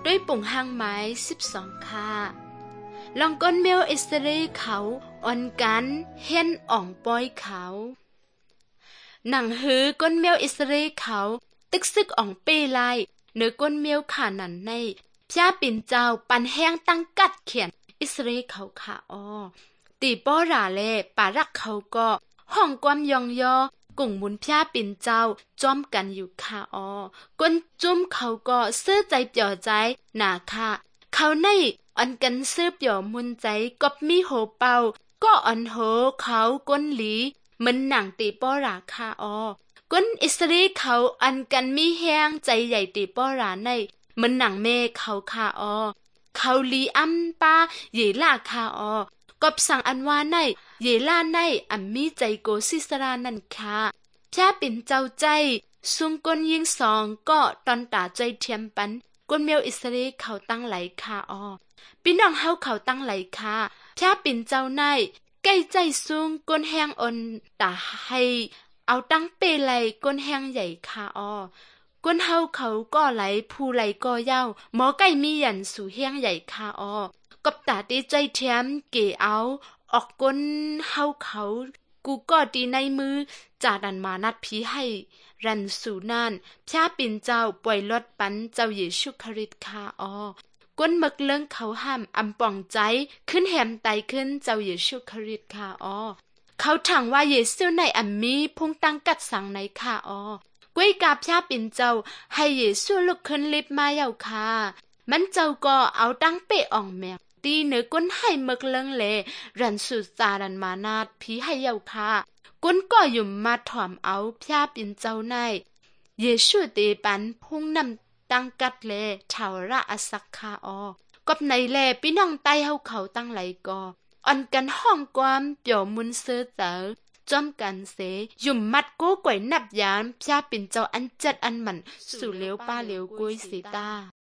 ด้วยปุ่งหางไม้12ค่ะลองก้นเมียวอิสราเอลเขาอ่อนกันเห็นอ่องป้อยเขาหนังหือก้นเมียวอิสราเอลเขาตึกซึกอ่องเป้ไลเนื้อก้นเมียวขานันในพระปิ่นเจ้าปันแห้งตั้งกัดเขียนอิสราเอลเขาขาอ้อตีป้อราเลปารักเขาก็ห้องความยองยอกุ่งมุนพระปิ่นเจ้าจอมกันอยู่ขาอ้อก้นจุ้มเขาก็ซื้อใจเปี่ยวใจหนาค่ะเขาในอันกันซื้อเปี่ยวมุนใจกบมีโหเป่าก็อันโหเขาก้นหลีเหมือนหนังตีป้อราคาอ้อก้นอิสราเอลเขาอันกันมีแห้งใจใหญ่ตีป้อราในเหมือนหนังเมเขาคาอ้อเขาลีอัมปาเยล่าคาอ้อกบสั่งอันว่าในเยล่าในอัมมีใจโกซิสรานันคาแค่ปิ่นเจ้าใจซุงก้นยิงสองก็ตอนตาใจเทียมปันก้นเมียวอิสราเอลเขาตั้งไหลคาอ้อพี่น้องเฮาเขาตั้งไหลคาแค่ปิ่นเจ้าในใกล้ใจซุงก้นแห้งอ่อนตาให้เอาตั้งเปไหลก้นแห้งใหญ่คาอ้อก้นเฮาเขาก็ไหลผู้ไหลก็เย้าหมอไก่มีหยันสู่แห้งใหญ่คาอ้อกบตาตีใจเทียมเกเอาออกก้นเฮาเขากูก็ตีในมือจาดันมานัดผีให้รันสู่นานพระปิ่นเจ้าป่วยลดปันเจ้าเยซูคริสต์คาอ้อก้นมึกเลิงเขาห้ามอำป่องใจขึ้นแหมไตขึ้นเจ้าเยซูคริสต์คาอ้อเขาถังว่าเยซูในอัมมีพุ่งตั้งกัดสังในคาอ้อกุ้ยกาพระปิ่นเจ้าให้เยซูลุกขึ้นลิบมาเย้าคามันเจ้าก็เอาตั้งเปอ่องแมงตีเนื้อก้นให้มึกเลิงเลรันสุดจาดันมานาดผีให้เย้าคาก้นก็ยุ่มมาถ่อมเอาพระปิ่นเจ้าในเยซูเตปันพุ่งนำตั้งกัดเลชาวระอสักคาออกบในแลพี่น้องไตเฮาเขาตั้งไหลก็อ่อนกันห้องความเปี่ยวมุนเสือเต๋อจอมกันเสยุ่มมัดกู้ก๋วยนับยานพระปิ่นเจ้าอันจัดอันหมันสู่เลี้ยวป้าเลี้ยวกุ้ยสีตา